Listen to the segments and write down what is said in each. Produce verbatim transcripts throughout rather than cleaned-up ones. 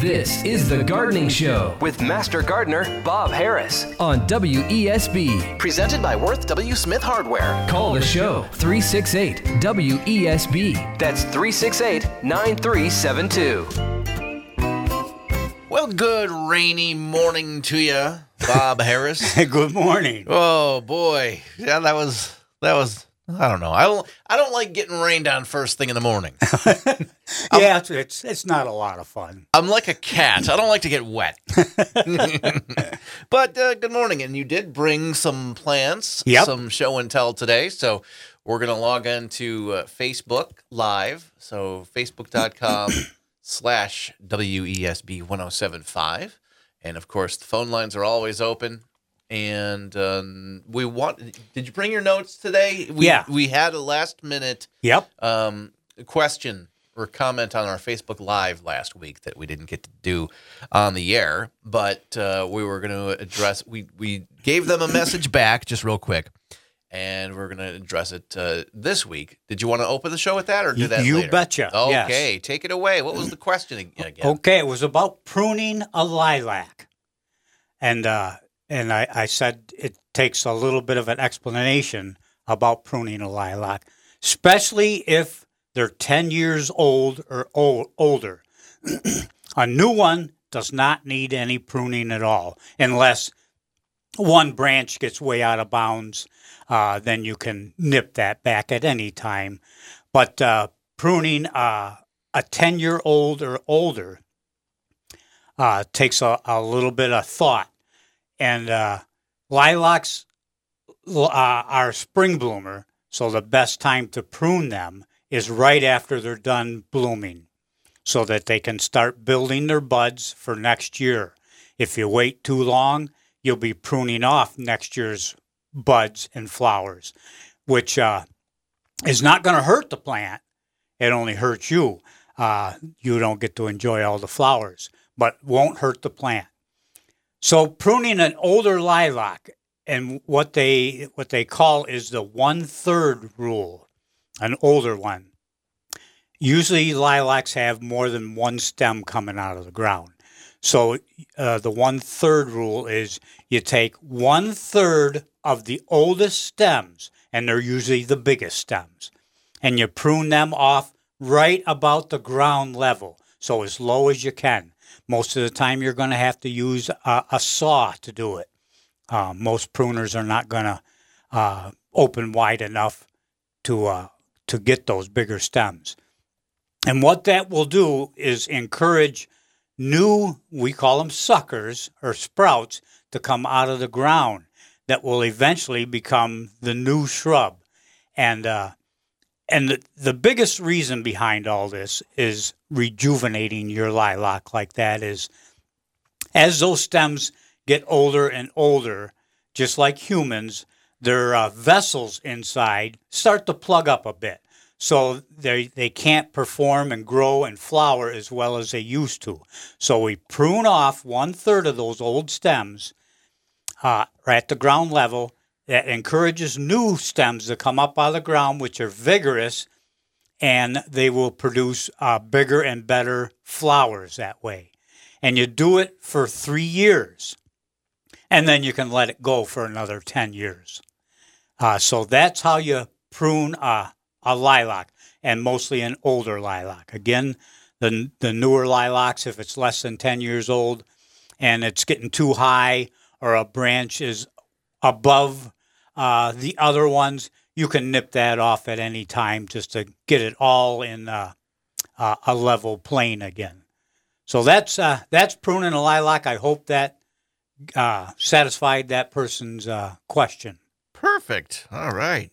This is The Gardening Show with Master Gardener Bob Harris on W E S B. Presented by Worth W. Smith Hardware. Call the show three six eight W E S B. That's three six eight, nine three seven two. Well, good rainy morning to you, Bob Harris. Good morning. Oh boy, yeah, that was that was. I don't know. I don't. I don't like getting rained on first thing in the morning. yeah, it's, it's it's not a lot of fun. I'm like a cat. I don't like to get wet. But uh, good morning, and you did bring some plants, yep. some show and tell today. So we're gonna log into uh, Facebook Live. So facebook dot com slash W E S B one oh seven five, and of course the phone lines are always open. And um, we want. Did you bring your notes today? We, yeah. We had a last minute. Yep. Um, question or comment on our Facebook Live last week that we didn't get to do on the air, but uh, we were going to address. We we gave them a message back just real quick, and we're going to address it uh, this week. Did you want to open the show with that or do that you later? You betcha. Okay, yes. Take it away. What was the question again? Okay, it was about pruning a lilac, and. Uh, And I, I said it takes a little bit of an explanation about pruning a lilac, especially if they're ten years old or old, older. A new one does not need any pruning at all, unless one branch gets way out of bounds. Uh, then you can nip that back at any time. But uh, pruning uh, a ten-year-old or older uh, takes a, a little bit of thought. And uh, lilacs uh, are spring bloomer, so the best time to prune them is right after they're done blooming so that they can start building their buds for next year. If you wait too long, you'll be pruning off next year's buds and flowers, which uh, is not going to hurt the plant. It only hurts you. Uh, you don't get to enjoy all the flowers, but won't hurt the plant. So pruning an older lilac, and what they what they call is the one-third rule, an older one. Usually lilacs have more than one stem coming out of the ground. So uh, the one-third rule is you take one-third of the oldest stems, and they're usually the biggest stems, and you prune them off right about the ground level, so as low as you can. Most of the time, you're going to have to use a, a saw to do it. Uh, most pruners are not going to uh, open wide enough to uh, to get those bigger stems. And what that will do is encourage new, we call them suckers or sprouts, to come out of the ground that will eventually become the new shrub. And uh, And the, the biggest reason behind all this is rejuvenating your lilac like that is as those stems get older and older, just like humans, their uh, vessels inside start to plug up a bit. So they they can't perform and grow and flower as well as they used to. So we prune off one-third of those old stems uh, at the ground level. That encourages new stems to come up out of the ground, which are vigorous, and they will produce uh, bigger and better flowers that way. And you do it for three years, and then you can let it go for another ten years. Uh, so that's how you prune a, a lilac, and mostly an older lilac. Again, the, the newer lilacs, if it's less than ten years old, and it's getting too high, or a branch is above uh, the other ones, you can nip that off at any time just to get it all in uh, uh, a level plane again. So that's uh, that's pruning a lilac. I hope that uh, satisfied that person's uh, question. Perfect. All right.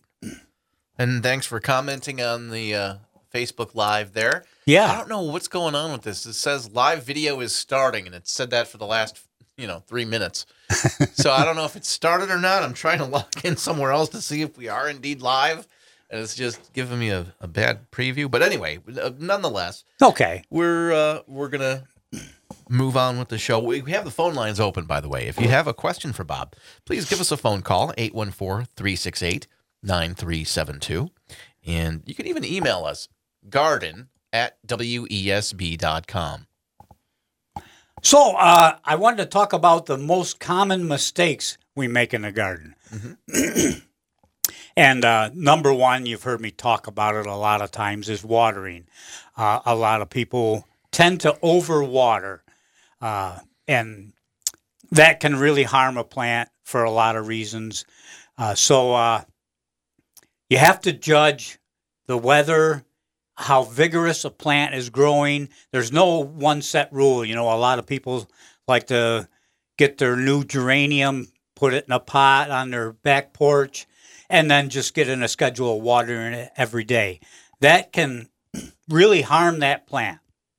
And thanks for commenting on the uh, Facebook Live there. Yeah. I don't know what's going on with this. It says live video is starting, and it said that for the last you know, three minutes. So I don't know if it started or not. I'm trying to log in somewhere else to see if we are indeed live. And it's just giving me a, a bad preview. But anyway, uh, nonetheless. Okay. We're uh, we're going to move on with the show. We, we have the phone lines open, by the way. If you have a question for Bob, please give us a phone call, eight one four, three six eight, nine three seven two. And you can even email us, garden at W E S B dot com. So uh, I wanted to talk about the most common mistakes we make in the garden. Mm-hmm. And uh, number one, you've heard me talk about it a lot of times, is watering. Uh, a lot of people tend to overwater, uh, and that can really harm a plant for a lot of reasons. Uh, so uh, you have to judge the weather, how vigorous a plant is growing. There's no one set rule. You know, a lot of people like to get their new geranium, put it in a pot on their back porch, and then just get in a schedule of watering it every day. That can really harm that plant.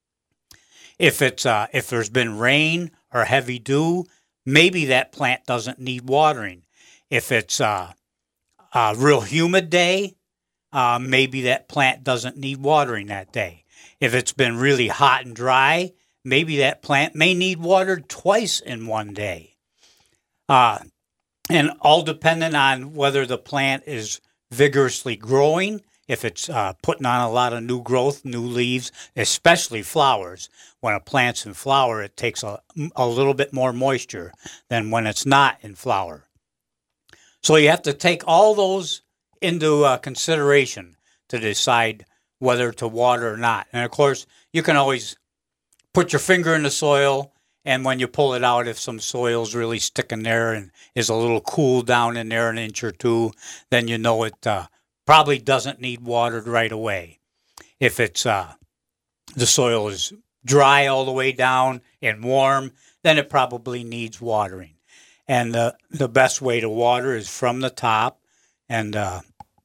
If it's uh, if there's been rain or heavy dew, maybe that plant doesn't need watering. If it's uh, a real humid day, Uh, maybe that plant doesn't need watering that day. If it's been really hot and dry, maybe that plant may need watered twice in one day. Uh, and all dependent on whether the plant is vigorously growing, if it's uh, putting on a lot of new growth, new leaves, especially flowers. When a plant's in flower, it takes a, a little bit more moisture than when it's not in flower. So you have to take all those into uh, consideration to decide whether to water or not. And of course, you can always put your finger in the soil, and when you pull it out, if some soil's really sticking there and is a little cool down in there an inch or two, then you know it uh, probably doesn't need watered right away. If it's uh, the soil is dry all the way down and warm, then it probably needs watering. And uh, the best way to water is from the top, and uh,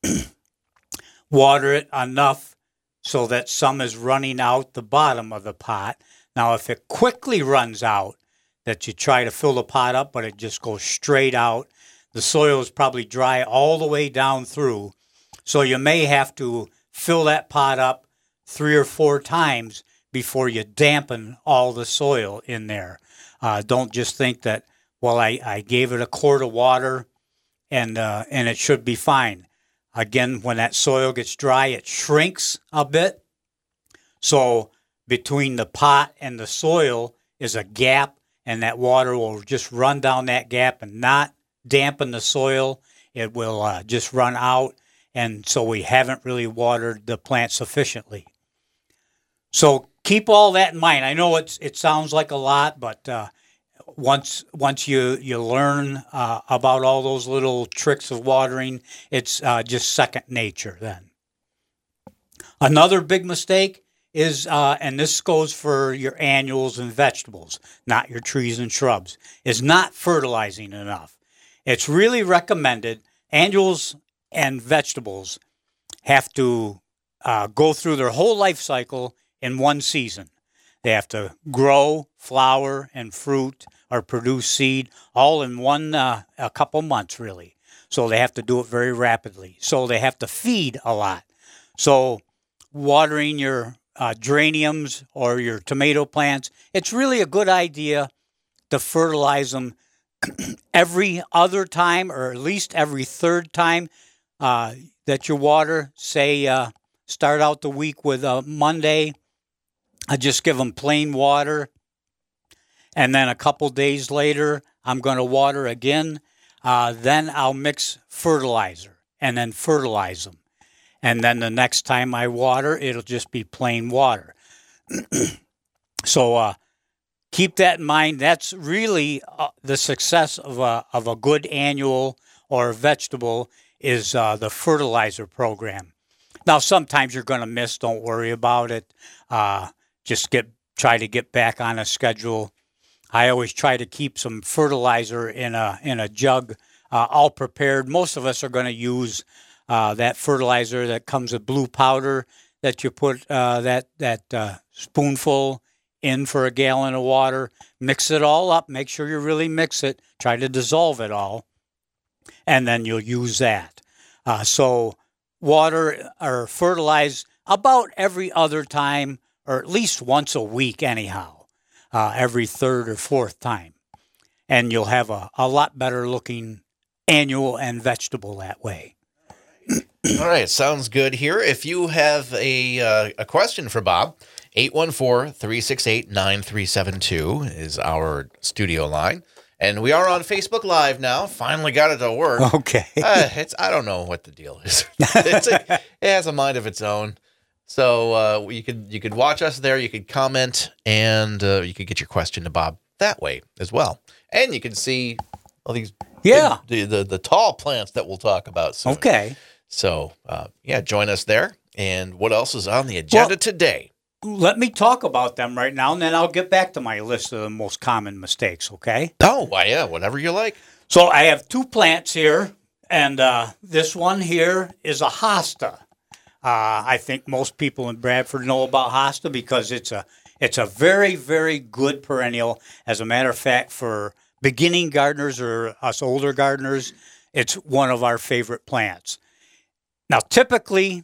water it enough so that some is running out the bottom of the pot. Now, if it quickly runs out, that you try to fill the pot up, but it just goes straight out, the soil is probably dry all the way down through. So you may have to fill that pot up three or four times before you dampen all the soil in there. Uh, don't just think that, well, I, I gave it a quart of water and uh, and it should be fine. Again, when that soil gets dry, it shrinks a bit. So between the pot and the soil is a gap, and that water will just run down that gap and not dampen the soil. It will uh, just run out, and so we haven't really watered the plant sufficiently. So keep all that in mind. I know it's it sounds like a lot, but uh, once once you you learn uh, about all those little tricks of watering, it's uh, just second nature then. Another big mistake is, uh, and this goes for your annuals and vegetables, not your trees and shrubs, is not fertilizing enough. It's really recommended. Annuals and vegetables have to uh, go through their whole life cycle in one season. They have to grow, flower, and fruit or produce seed all in one, uh, a couple months really. So they have to do it very rapidly. So they have to feed a lot. So watering your uh, geraniums or your tomato plants, it's really a good idea to fertilize them every other time, or at least every third time uh, that you water. Say, uh, start out the week with a Monday. I just give them plain water, and then a couple days later, I'm going to water again. Uh, then I'll mix fertilizer and then fertilize them. And then the next time I water, it'll just be plain water. So uh, keep that in mind. That's really uh, the success of a, of a good annual or vegetable is uh, the fertilizer program. Now, sometimes you're going to miss. Don't worry about it. Uh, just get try to get back on a schedule. I always try to keep some fertilizer in a in a jug, uh, all prepared. Most of us are going to use uh, that fertilizer that comes with blue powder that you put uh, that that uh, spoonful in for a gallon of water. Mix it all up. Make sure you really mix it. Try to dissolve it all, and then you'll use that. Uh, so water or fertilize about every other time, or at least once a week anyhow. Uh, every third or fourth time. And you'll have a, a lot better looking annual and vegetable that way. All right, sounds good here. If you have a uh, a question for Bob, eight one four, three six eight, nine three seven two is our studio line. And we are on Facebook Live now. Finally got it to work. Okay. uh, it's I don't know what the deal is. It's a, it has a mind of its own. So uh, you could you could watch us there. You could comment, and uh, you could get your question to Bob that way as well. And you can see all these Yeah. big- the, the the tall plants that we'll talk about soon. Okay. So uh, yeah, join us there. And what else is on the agenda Well- today? Let me talk about them right now, and then I'll get back to my list of the most common mistakes, okay? Oh, why, yeah, whatever you like. So I have two plants here, and uh, this one here is a hosta. Uh, I think most people in Bradford know about hosta because it's a it's a very, very good perennial. As a matter of fact, for beginning gardeners or us older gardeners, it's one of our favorite plants. Now, typically,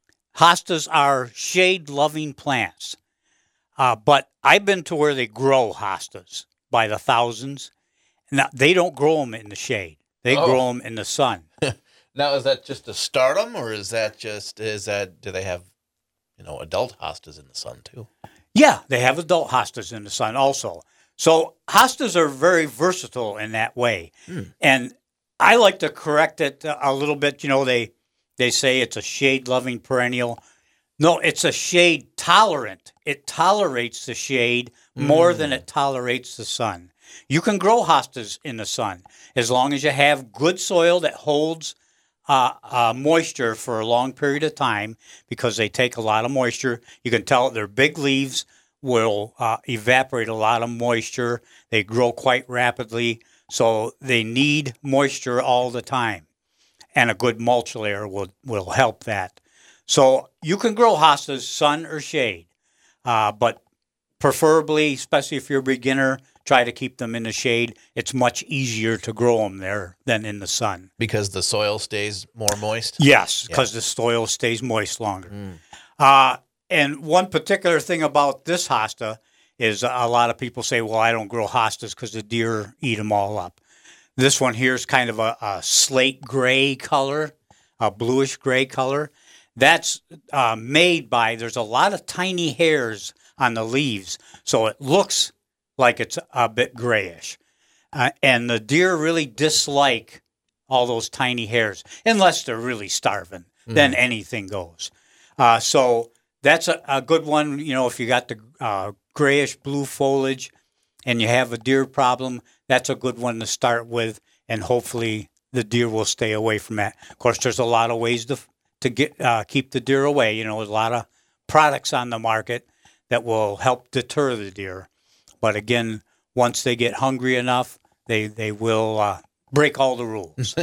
hostas are shade-loving plants, uh, but I've been to where they grow hostas by the thousands. Now, they don't grow them in the shade. They Oh. grow them in the sun. Now, is that just to start them, or is that just, is that, do they have, you know, adult hostas in the sun too? Yeah, they have adult hostas in the sun also. So hostas are very versatile in that way. And I like to correct it a little bit. You know, they they say it's a shade-loving perennial. No, it's a shade-tolerant. It tolerates the shade more than it tolerates the sun. You can grow hostas in the sun as long as you have good soil that holds uh, uh, moisture for a long period of time, because they take a lot of moisture. You can tell their big leaves will uh, evaporate a lot of moisture. They grow quite rapidly, so they need moisture all the time. And a good mulch layer will, will help that. So you can grow hostas sun or shade, uh, but preferably, especially if you're a beginner, try to keep them in the shade. It's much easier to grow them there than in the sun. Because the soil stays more moist? Yes, because the soil stays moist longer. Uh, and one particular thing about this hosta is a lot of people say, well, I don't grow hostas because the deer eat them all up. This one here is kind of a, a slate gray color, a bluish gray color. That's uh, made by, there's a lot of tiny hairs on the leaves, so it looks like it's a bit grayish. Uh, and the deer really dislike all those tiny hairs, unless they're really starving. Mm. Then anything goes. Uh, so that's a, a good one. You know, if you got the uh, grayish blue foliage and you have a deer problem, that's a good one to start with, and hopefully the deer will stay away from that. Of course, there's a lot of ways to to get uh, keep the deer away. You know, there's a lot of products on the market that will help deter the deer. But again, once they get hungry enough, they, they will uh, break all the rules.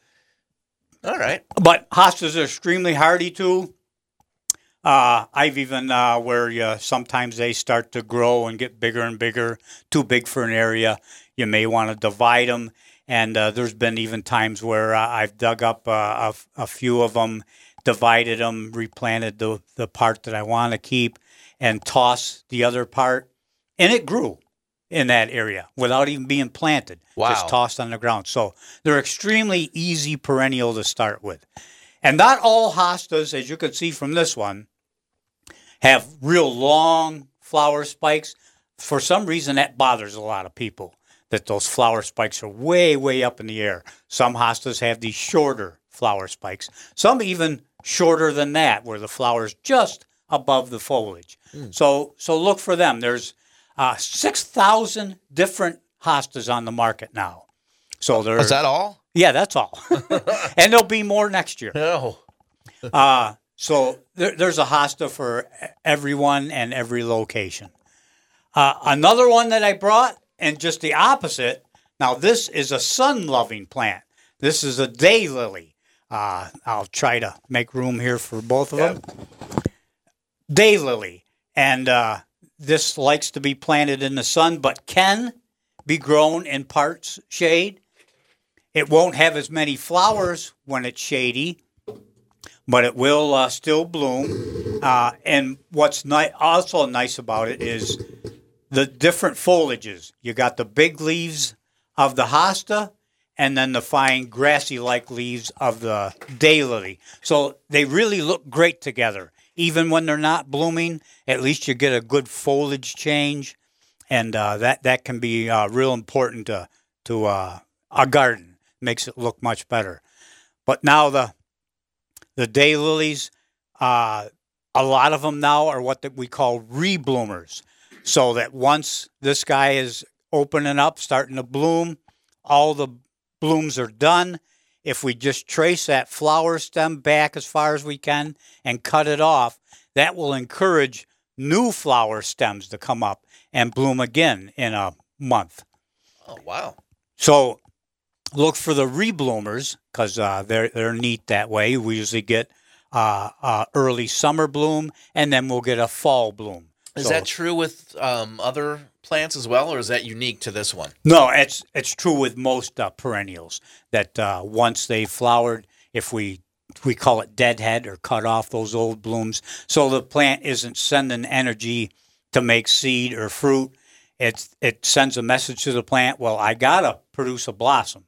All right. But hostas are extremely hardy too. Uh, I've even uh, where you, sometimes they start to grow and get bigger and bigger, too big for an area. You may want to divide them. And uh, there's been even times where uh, I've dug up uh, a, a few of them, divided them, replanted the, the part that I want to keep, and tossed the other part. And it grew in that area without even being planted. Wow. Just tossed on the ground. So they're extremely easy perennial to start with. And not all hostas, as you can see from this one, have real long flower spikes. For some reason, that bothers a lot of people, that those flower spikes are way, way up in the air. Some hostas have these shorter flower spikes. Some even shorter than that, where the flower's just above the foliage. Mm. So so look for them. There's uh, six thousand different hostas on the market now. So there. Is that all? Yeah, that's all. And there'll be more next year. No. uh, so there, there's a hosta for everyone and every location. Uh, another one that I brought, and just the opposite. Now, this is a sun-loving plant. This is a daylily. Uh, I'll try to make room here for both of them. Daylily. And uh, this likes to be planted in the sun, but can be grown in parts shade. It won't have as many flowers when it's shady, but it will uh, still bloom. Uh, and what's ni- also nice about it is the different foliages. You got the big leaves of the hosta, and then the fine grassy-like leaves of the daylily. So they really look great together even when they're not blooming, at least you get a good foliage change, and uh, that that can be uh, real important to to uh, a garden. Makes it look much better. But now the the daylilies, uh, a lot of them now are what we call rebloomers. So that once this guy is opening up, starting to bloom, all the blooms are done. If we just trace that flower stem back as far as we can and cut it off, that will encourage new flower stems to come up and bloom again in a month. Oh, wow. So look for the rebloomers because uh, they're, they're neat that way. We usually get uh, uh, early summer bloom, and then we'll get a fall bloom. Is So- that true with um, other plants as well, or is that unique to this one? No, it's it's true with most uh, perennials that uh, once they've flowered, if we we call it deadhead or cut off those old blooms, so the plant isn't sending energy to make seed or fruit. It's it sends a message to the plant. Well, I gotta produce a blossom,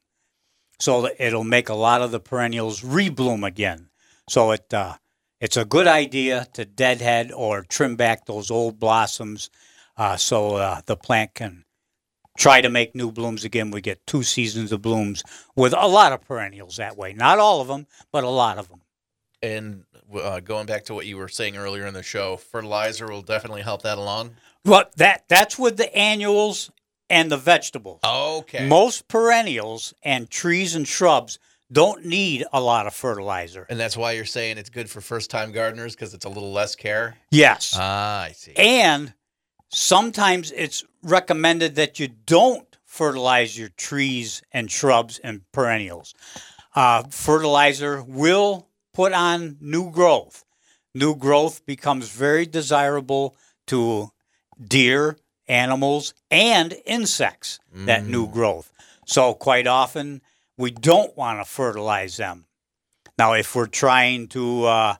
so that it'll make a lot of the perennials rebloom again. So it uh, it's a good idea to deadhead or trim back those old blossoms. Uh, so uh, the plant can try to make new blooms again. We get two seasons of blooms with a lot of perennials that way. Not all of them, but a lot of them. And uh, going back to what you were saying earlier in the show, fertilizer will definitely help that along. Well, that that's with the annuals and the vegetables. Okay. Most perennials and trees and shrubs don't need a lot of fertilizer. And that's why you're saying it's good for first-time gardeners because it's a little less care? Yes. Ah, I see. And sometimes it's recommended that you don't fertilize your trees and shrubs and perennials. Uh, fertilizer will put on new growth. New growth becomes very desirable to deer, animals, and insects, mm. that new growth. So quite often, we don't want to fertilize them. Now, if we're trying to uh,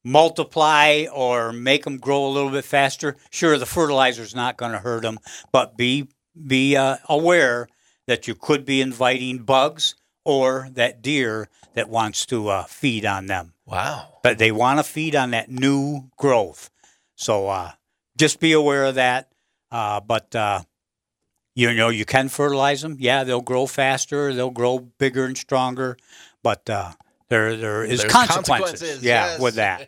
multiply or make them grow a little bit faster, sure, the fertilizer's not going to hurt them, but be be uh, aware that you could be inviting bugs or that deer that wants to uh, feed on them. Wow. But they want to feed on that new growth. So uh, just be aware of that. Uh, but, uh, you know, you can fertilize them. Yeah, they'll grow faster. They'll grow bigger and stronger. But uh, there there is There's consequences. consequences, yeah, yes. with that.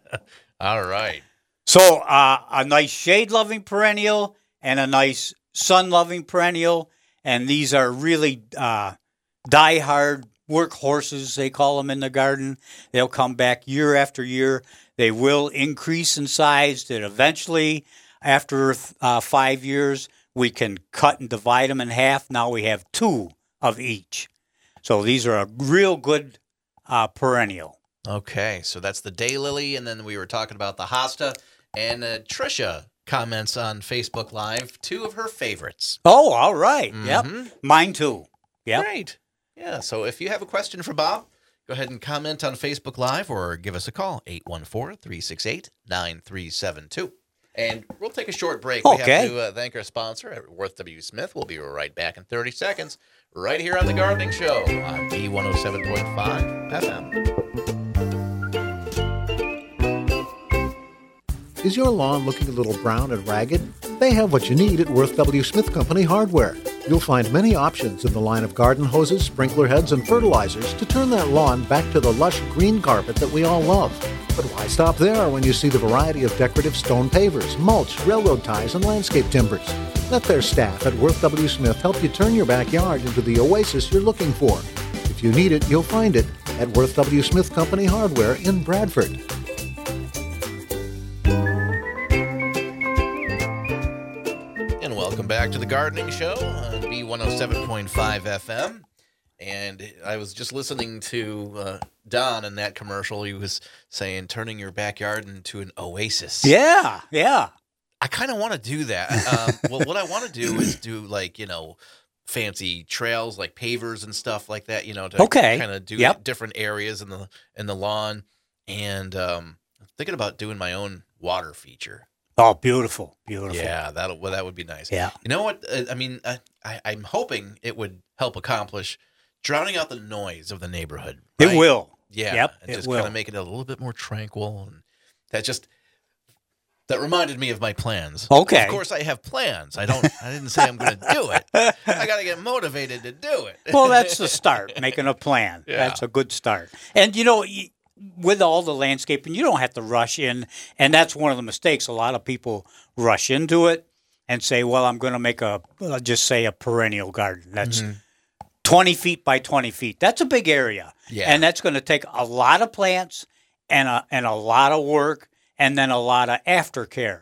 All right. So uh, a nice shade-loving perennial and a nice sun-loving perennial. And these are really uh, die-hard workhorses, they call them in the garden. They'll come back year after year. They will increase in size that eventually, after uh, five years, we can cut and divide them in half. Now we have two of each. So these are a real good uh, perennial. Okay, so that's the daylily, and then we were talking about the hosta. And uh, Tricia comments on Facebook Live two of her favorites. Oh, all right. Mhm. Yep. Mine too. Yep. Great. Yeah, so if you have a question for Bob, go ahead and comment on Facebook Live or give us a call, eight one four, three six eight, nine three seven two. And we'll take a short break. We Okay. have to uh, thank our sponsor at Worth W. Smith. We'll be right back in thirty seconds, right here on The Gardening Show on B one oh seven point five F M. Is your lawn looking a little brown and ragged? They have what you need at Worth W. Smith Company Hardware. You'll find many options in the line of garden hoses, sprinkler heads, and fertilizers to turn that lawn back to the lush green carpet that we all love. But why stop there when you see the variety of decorative stone pavers, mulch, railroad ties, and landscape timbers? Let their staff at Worth W. Smith help you turn your backyard into the oasis you're looking for. If you need it, you'll find it at Worth W. Smith Company Hardware in Bradford. And welcome back to The Gardening Show on B one oh seven point five F M. And I was just listening to uh, Don in that commercial. He was saying turning your backyard into an oasis. Yeah, yeah. I kind of want to do that. Um, well, what I want to do is do like, you know, fancy trails like pavers and stuff like that, you know, to Okay. kind of do Yep. different areas in the in the lawn. And um, I'm thinking about doing my own water feature. Oh, beautiful, beautiful. Yeah, that'll well, that would be nice. Yeah. You know what? Uh, I mean, I, I, I'm hoping it would help accomplish drowning out the noise of the neighborhood. It right? will. Yeah. Yep, And it just will. kind of make it a little bit more tranquil. And that just That reminded me of my plans. Okay. Of course, I have plans. I don't. I didn't say I'm going to do it. I got to get motivated to do it. Well, that's the start, making a plan. Yeah. That's a good start. And, you know, y- with all the landscaping, you don't have to rush in. And that's one of the mistakes. A lot of people rush into it and say, well, I'm going to make a, uh, just say a perennial garden. That's Mm-hmm. twenty feet by twenty feet. That's a big area. Yeah. And that's going to take a lot of plants and a, and a lot of work and then a lot of aftercare.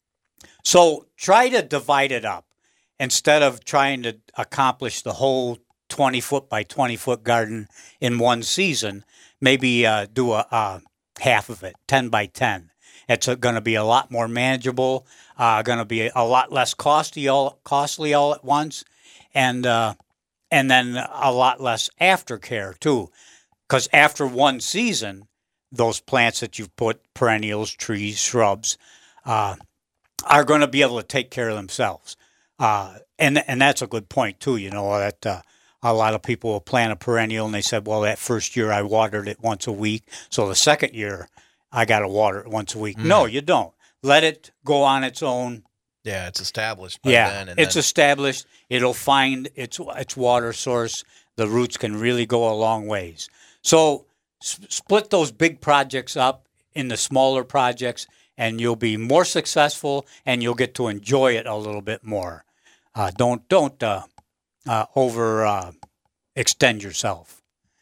So try to divide it up instead of trying to accomplish the whole twenty foot by twenty foot garden in one season. Maybe uh, do a, a half of it, ten by ten. It's going to be a lot more manageable, uh, going to be a lot less costly all, costly all at once, and uh, and then a lot less aftercare too. Because after one season, those plants that you've put, perennials, trees, shrubs, uh, are going to be able to take care of themselves. Uh, and and that's a good point, too, you know, that uh, a lot of people will plant a perennial and they said, well, that first year I watered it once a week. So the second year I got to water it once a week. Mm. No, you don't. Let it go on its own. Yeah, it's established by yeah, then. And it's then, established. It'll find its its water source. The roots can really go a long ways. So s- split those big projects up into smaller projects, and you'll be more successful, and you'll get to enjoy it a little bit more. Uh, don't don't uh, uh, over uh, extend yourself.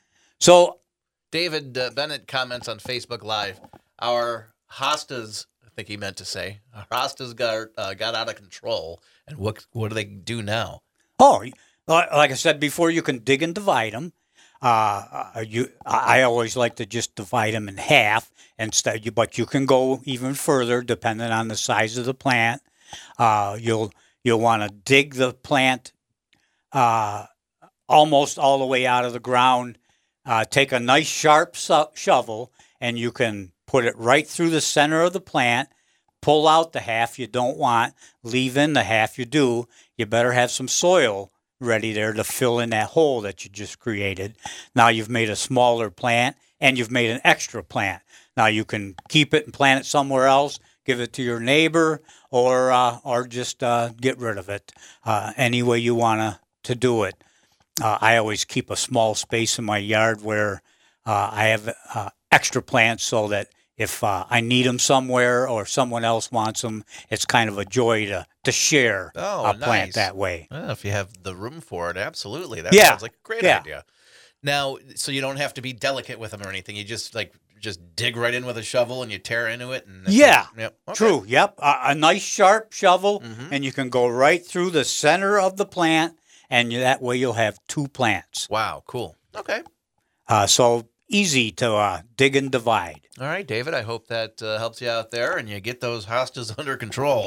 So David uh, Bennett comments on Facebook Live. Our hostas, I think he meant to say, our hostas got uh, got out of control, and what what do they do now? Oh, li- like I said before, you can dig and divide them. Uh, uh, you, I I always like to just divide them in half, instead. You, but you can go even further depending on the size of the plant. Uh, you'll you'll want to dig the plant uh, almost all the way out of the ground. Uh, take a nice sharp so- shovel, and you can put it right through the center of the plant. Pull out the half you don't want, leave in the half you do. You better have some soil ready there to fill in that hole that you just created. Now you've made a smaller plant and you've made an extra plant. Now you can keep it and plant it somewhere else, give it to your neighbor, or uh, or just uh, get rid of it uh, any way you want to to do it. Uh, I always keep a small space in my yard where uh, I have uh, extra plants so that if uh, I need them somewhere or someone else wants them, it's kind of a joy to, to share Oh, a nice. plant that way. Well, if you have the room for it, absolutely. That Yeah. sounds like a great Yeah. idea. Now, so you don't have to be delicate with them or anything. You just like just dig right in with a shovel and you tear into it. And Yeah, yep. Okay. true. Yep, a, a nice sharp shovel, Mhm. and you can go right through the center of the plant, and you, that way you'll have two plants. Wow, cool. Okay. Uh, so easy to uh, dig and divide. All right, David. I hope that uh, helps you out there, and you get those hostas under control.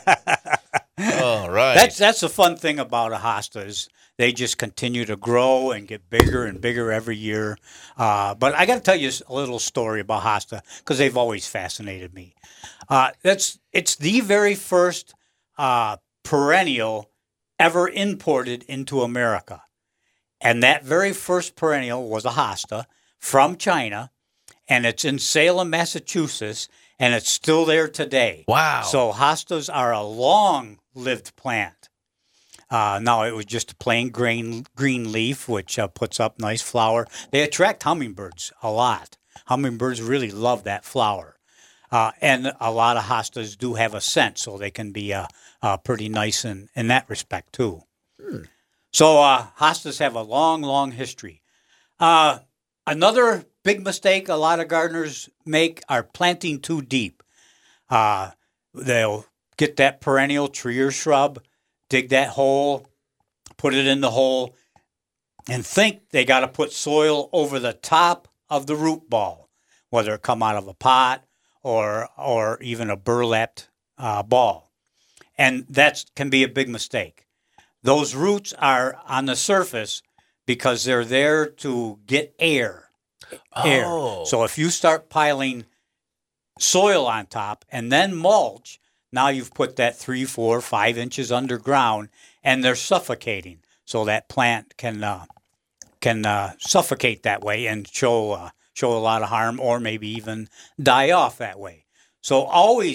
All right. That's that's the fun thing about a hosta is they just continue to grow and get bigger and bigger every year. Uh, but I got to tell you a little story about hosta because they've always fascinated me. Uh, that's it's the very first uh, perennial ever imported into America, and that very first perennial was a hosta from China, and it's in Salem, Massachusetts, and it's still there today. Wow. So hostas are a long-lived plant. Uh, now, it was just a plain green, green leaf, which uh, puts up nice flower. They attract hummingbirds a lot. Hummingbirds really love that flower. Uh, and a lot of hostas do have a scent, so they can be uh, uh, pretty nice in, in that respect, too. Hmm. So uh, hostas have a long, long history. Uh, another big mistake a lot of gardeners make are planting too deep. Uh, they'll get that perennial tree or shrub, dig that hole, put it in the hole, and think they got to put soil over the top of the root ball, whether it come out of a pot or or even a burlapped uh, ball. And that can be a big mistake. Those roots are on the surface because they're there to get air. Air. Oh. So if you start piling soil on top and then mulch, now you've put that three, four, five inches underground, and they're suffocating. So that plant can uh, can uh, suffocate that way and show uh, show a lot of harm, or maybe even die off that way. So always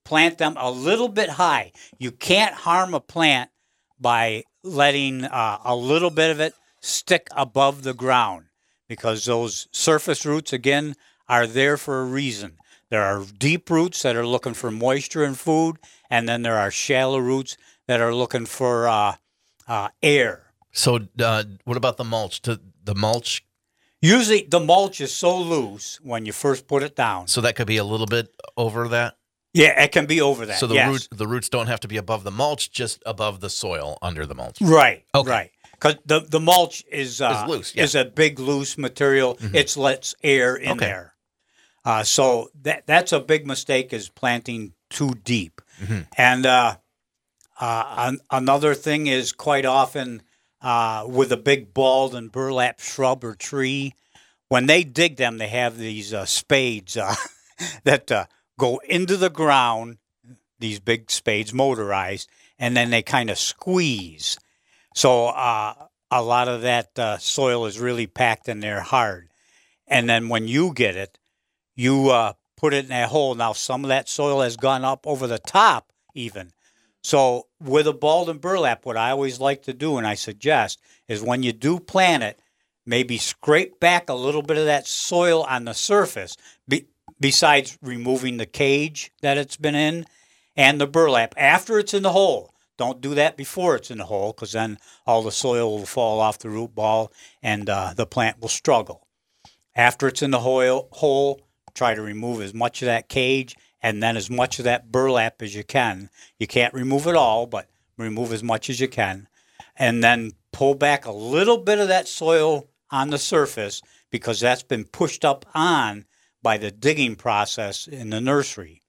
plant them a little bit high. You can't harm a plant by letting uh, a little bit of it stick above the ground, because those surface roots, again, are there for a reason. There are deep roots that are looking for moisture and food, and then there are shallow roots that are looking for uh, uh, air. So uh, what about the mulch? To the mulch, Usually the mulch is so loose when you first put it down. so that could be a little bit over that? Yeah, it can be over that. So the yes. root, the roots don't have to be above the mulch, just above the soil under the mulch. Right, Okay. right. Because the, the mulch is uh, Is loose, yeah. is a big loose material. Mhm. It lets air in Okay. there. Uh, so that that's a big mistake, is planting too deep. Mhm. And uh, uh, an, another thing is quite often uh, with a big bald and burlap shrub or tree, when they dig them, they have these uh, spades uh, that uh, go into the ground, these big spades, motorized, and then they kind of squeeze. So uh, a lot of that uh, soil is really packed in there hard. And then when you get it, you uh, put it in that hole. Now, some of that soil has gone up over the top even. So with a bald and burlap, what I always like to do, and I suggest, is when you do plant it, maybe scrape back a little bit of that soil on the surface, be, besides removing the cage that it's been in and the burlap after it's in the hole. Don't do that before it's in the hole, because then all the soil will fall off the root ball and uh, the plant will struggle. After it's in the hole, hole, try to remove as much of that cage and then as much of that burlap as you can. You can't remove it all, but remove as much as you can. And then pull back a little bit of that soil on the surface, because that's been pushed up on by the digging process in the nursery.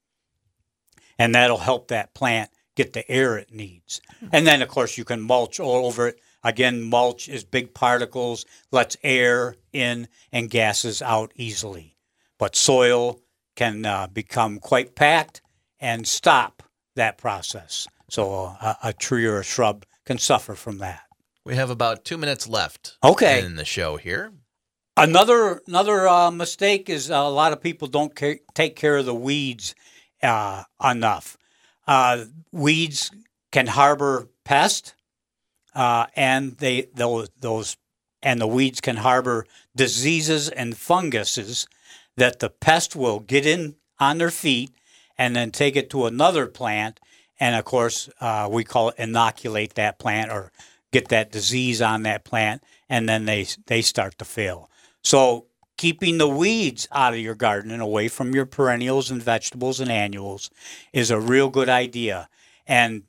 And that'll help that plant get the air it needs. And then, of course, you can mulch all over it. Again, mulch is big particles, lets air in and gases out easily. But soil can uh, become quite packed and stop that process. So a, a tree or a shrub can suffer from that. We have about two minutes left Okay. in the show here. Another another uh, mistake is uh, a lot of people don't ca- take care of the weeds uh, enough. Uh, weeds can harbor pests, uh, and they those those and the weeds can harbor diseases and funguses that the pest will get in on their feet and then take it to another plant, and of course uh, we call it inoculate that plant or get that disease on that plant, and then they they start to fail. So keeping the weeds out of your garden and away from your perennials and vegetables and annuals is a real good idea. And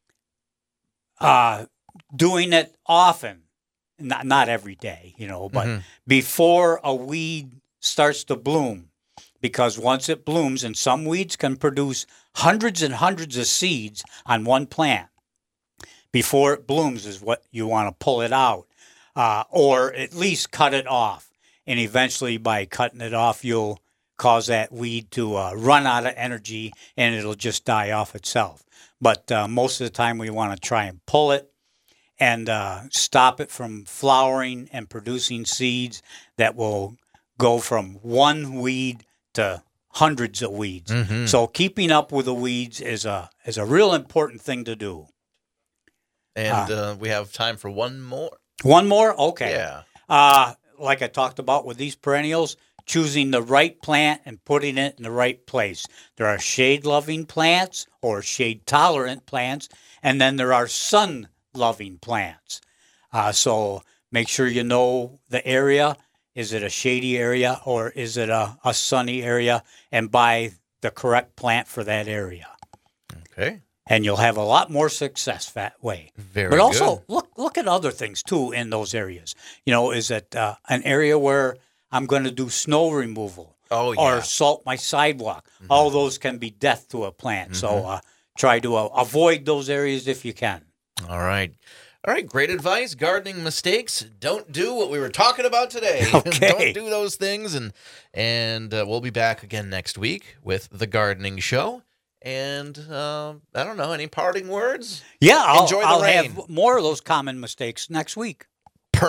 uh, doing it often, not, not every day, you know, but Mhm. before a weed starts to bloom. Because once it blooms, and some weeds can produce hundreds and hundreds of seeds on one plant, before it blooms is what you want to pull it out, uh, or at least cut it off. And eventually, by cutting it off, you'll cause that weed to uh, run out of energy, and it'll just die off itself. But uh, most of the time, we want to try and pull it and uh, stop it from flowering and producing seeds that will go from one weed to hundreds of weeds. Mhm. So keeping up with the weeds is a is a real important thing to do. And uh, we have time for one more. One more? Okay. Yeah. Uh, like I talked about with these perennials, choosing the right plant and putting it in the right place. There are shade-loving plants or shade-tolerant plants, and then there are sun-loving plants. Uh, so make sure you know the area. Is it a shady area or is it a, a sunny area? And buy the correct plant for that area. Okay. And you'll have a lot more success that way. Very But also, good. look look at other things, too, in those areas. You know, is it uh, an area where I'm going to do snow removal? Oh, yeah. Or salt my sidewalk? Mm-hmm. All those can be death to a plant. So uh, try to uh, avoid those areas if you can. All right. All right. Great advice. Gardening mistakes. Don't do what we were talking about today. Okay. Don't do those things. And, and uh, we'll be back again next week with The Gardening Show. And uh, I don't know, any parting words? Yeah, I'll, Enjoy the I'll rain. have more of those common mistakes next week.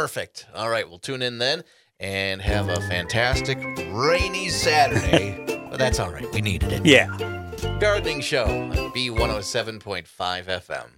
Perfect. All right, we'll tune in then and have a fantastic rainy Saturday. but that's all right. We needed it. Yeah. Gardening Show on B one oh seven point five F M.